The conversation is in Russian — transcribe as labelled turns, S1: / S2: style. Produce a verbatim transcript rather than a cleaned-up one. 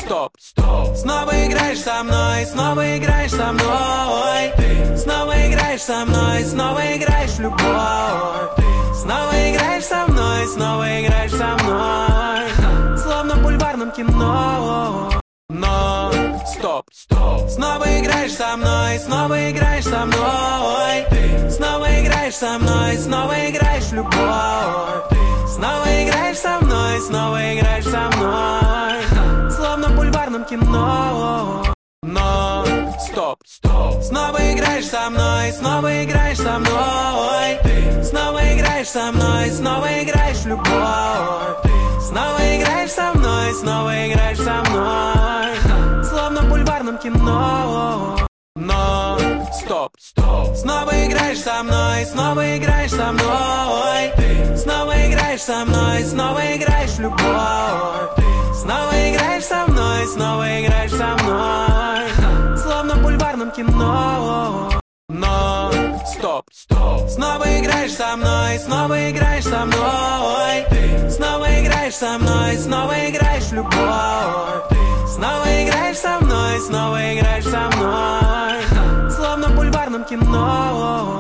S1: Стоп, стоп. Снова играешь со мной, снова играешь со мной. Ты снова играешь со мной, снова играешь в любовь. Ты снова играешь со мной, снова играешь со мной. Словно в бульварном кино. Но стоп, стоп. Снова играешь со мной, снова играешь со мной. Ты снова играешь со мной, снова играешь в любовь. Ты снова играешь со мной, снова играешь со мной. Словно в бульварном кино. Но стоп, стоп. Снова играешь со мной, снова играешь со мной. Ты снова играешь со мной, снова играешь в любовь. Ты снова играешь со мной, снова играешь со мной. Словно в бульварном кино. Но стоп, стоп. Снова играешь со мной, снова играешь со мной. Ты снова играешь со мной, снова играешь в любовь. Ты снова играешь со мной, снова играешь со мной. Словно в бульварном кино. Но стоп, стоп. Снова играешь со мной, снова играешь со мной. Ты снова играешь со мной, снова играешь в любовь. Ты снова играешь со мной, снова играешь со мной. Словно в бульварном кино.